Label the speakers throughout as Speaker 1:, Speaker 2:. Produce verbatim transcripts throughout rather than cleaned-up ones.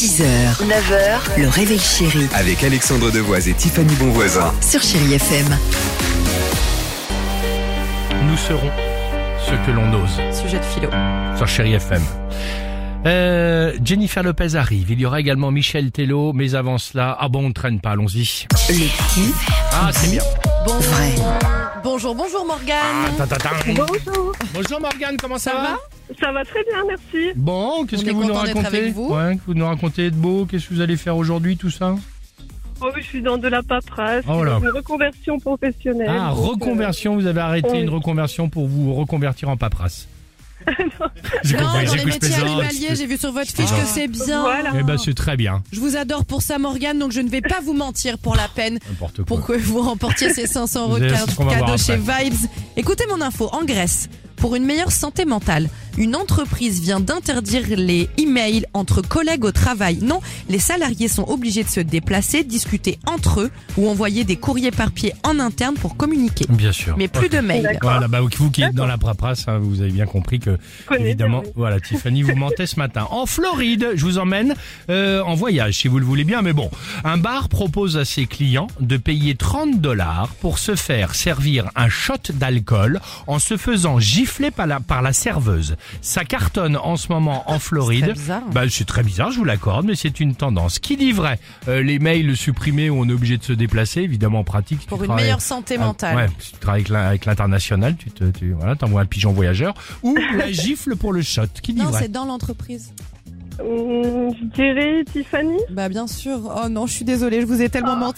Speaker 1: six heures, neuf heures, le réveil chéri
Speaker 2: Avec Alexandre Devoise et Tiffany Bonvoisin.
Speaker 1: sur Chéri F M.
Speaker 3: Nous serons ce que l'on ose
Speaker 4: Sujet de philo.
Speaker 3: sur Chéri F M. Euh, Jennifer Lopez arrive. Il y aura également Michel Tello. Mais avant cela, ah bon, on ne traîne pas, allons-y.
Speaker 1: Le qui
Speaker 3: Ah, c'est bien.
Speaker 4: Bon,
Speaker 1: vrai.
Speaker 4: bonjour, bonjour Morgane.
Speaker 3: Ah, ta, ta, ta.
Speaker 5: Bonjour,
Speaker 3: Bonjour Morgane, comment ça,
Speaker 4: Ça
Speaker 3: va,
Speaker 4: va
Speaker 5: ça va très bien, merci.
Speaker 3: Bon, qu'est-ce
Speaker 4: On
Speaker 3: que
Speaker 4: est
Speaker 3: vous nous
Speaker 4: content d'être
Speaker 3: racontez
Speaker 4: avec vous.
Speaker 3: Ouais, que vous nous racontez de beau. Qu'est-ce que vous allez faire aujourd'hui, tout ça?
Speaker 5: Oh, je suis dans de la paperasse,
Speaker 3: Oh là.
Speaker 5: dans une reconversion professionnelle.
Speaker 3: Ah,
Speaker 5: donc, euh,
Speaker 3: reconversion. Vous avez arrêté
Speaker 5: oui.
Speaker 3: une reconversion pour vous reconvertir en paperasse. J'ai
Speaker 4: Non,
Speaker 3: compris,
Speaker 4: dans
Speaker 3: j'ai
Speaker 4: les
Speaker 3: cru que je
Speaker 4: métiers
Speaker 3: plaisante.
Speaker 4: animaliers, j'ai vu sur votre fiche
Speaker 3: Ah.
Speaker 4: que c'est bien.
Speaker 5: Voilà.
Speaker 3: Eh ben, c'est très bien.
Speaker 4: Je vous adore pour ça Morgane, donc je ne vais pas vous mentir pour la peine.
Speaker 3: N'importe quoi.
Speaker 4: Pour que vous remportiez ces cinq cents euros
Speaker 3: Vous
Speaker 4: de
Speaker 3: allez-
Speaker 4: cadeau
Speaker 3: ce qu'on va voir
Speaker 4: chez
Speaker 3: après.
Speaker 4: Vibes. Écoutez mon info, en Grèce, pour une meilleure santé mentale, une entreprise vient d'interdire les emails entre collègues au travail. Non, les salariés sont obligés de se déplacer, discuter entre eux ou envoyer des courriers par pied en interne pour communiquer.
Speaker 3: Bien sûr.
Speaker 4: Mais plus
Speaker 3: Ok.
Speaker 4: de mails.
Speaker 5: D'accord.
Speaker 3: Voilà, bah, vous qui êtes dans la paperasse, hein, vous avez bien compris que,
Speaker 5: Je connais
Speaker 3: évidemment,
Speaker 5: bien, oui.
Speaker 3: voilà, Tiffany vous mentait ce matin. En Floride, je vous emmène euh, en voyage, si vous le voulez bien, mais bon. Un bar propose à ses clients de payer trente dollars pour se faire servir un shot d'alcool en se faisant gifler par la, par la serveuse. Ça cartonne en ce moment en Floride.
Speaker 4: très bizarre.
Speaker 3: Bah, c'est très bizarre, je vous l'accorde, mais c'est une tendance. Qui dit vrai euh, Les mails supprimés où on est obligé de se déplacer, évidemment pratique. si
Speaker 4: Pour
Speaker 3: tu
Speaker 4: une
Speaker 3: travailles-
Speaker 4: meilleure santé
Speaker 3: ah,
Speaker 4: mentale.
Speaker 3: Ouais, si tu travailles avec l'in- avec l'international, tu te, tu, voilà, t'envoies un pigeon voyageur. Ou la gifle pour le shot. Qui dit
Speaker 4: Non,
Speaker 3: vrai
Speaker 4: c'est dans l'entreprise.
Speaker 5: Hum, je dirais Tiffany.
Speaker 4: Bah bien sûr. Oh non, je suis désolée, je vous ai tellement menti.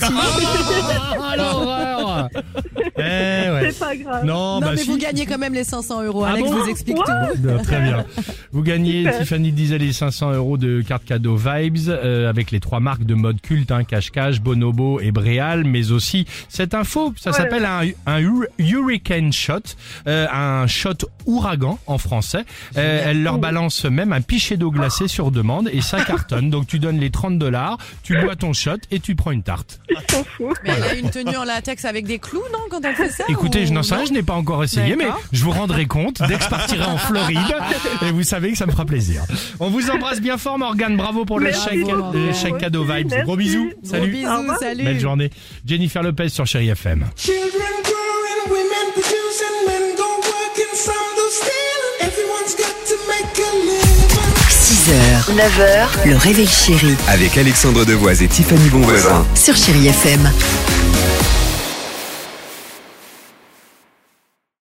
Speaker 3: Ah, l'horreur. Eh ouais.
Speaker 5: C'est pas grave.
Speaker 3: Non,
Speaker 4: non
Speaker 3: bah
Speaker 4: mais
Speaker 3: si.
Speaker 4: vous gagnez quand même les cinq cents euros.
Speaker 3: Ah
Speaker 4: Alex
Speaker 3: bon
Speaker 4: vous explique
Speaker 5: Ouais.
Speaker 4: tout.
Speaker 3: Non, très bien. Vous gagnez,
Speaker 5: Super.
Speaker 3: Tiffany disait, les cinq cents euros de carte cadeau Vibes euh, avec les trois marques de mode culte, hein, Cache-Cache, Bonobo et Bréal, mais aussi cette info, ça
Speaker 5: Ouais.
Speaker 3: s'appelle un, un Hur- Hurricane Shot, euh, un shot ouragan en français. Euh, elle leur balance même un pichet d'eau glacée sur demande et ça cartonne. Donc tu donnes les trente dollars, tu bois ton shot et tu prends une tarte.
Speaker 5: Ils s'en foutent.
Speaker 4: Mais elle a une tenue en latex avec des clous, non, quand elle fait ça
Speaker 3: Écoutez,
Speaker 4: ou-
Speaker 3: je n'en sais
Speaker 4: non
Speaker 3: rien, je n'ai pas encore essayé, mais
Speaker 4: D'accord.
Speaker 3: je vous rendrai compte dès que je partirai en Floride. Et vous savez que ça me fera plaisir. On vous embrasse bien fort, Morgane. Bravo pour le
Speaker 5: Merci
Speaker 3: chèque,
Speaker 4: beaucoup.
Speaker 3: le chèque cadeau
Speaker 5: Merci,
Speaker 3: Vibes.
Speaker 5: merci.
Speaker 3: Gros bisous.
Speaker 4: Gros
Speaker 3: Salut.
Speaker 5: Au
Speaker 4: bisous,
Speaker 5: revoir.
Speaker 4: salut.
Speaker 3: Belle journée. Jennifer Lopez sur Chéri F M.
Speaker 6: Children growing, women producing, men go working, some do stealing. Everyone's got to make a living.
Speaker 1: six heures, neuf heures, le réveil chéri
Speaker 2: Avec Alexandre Devoise et Tiffany Bonvoisin.
Speaker 1: sur Chéri F M.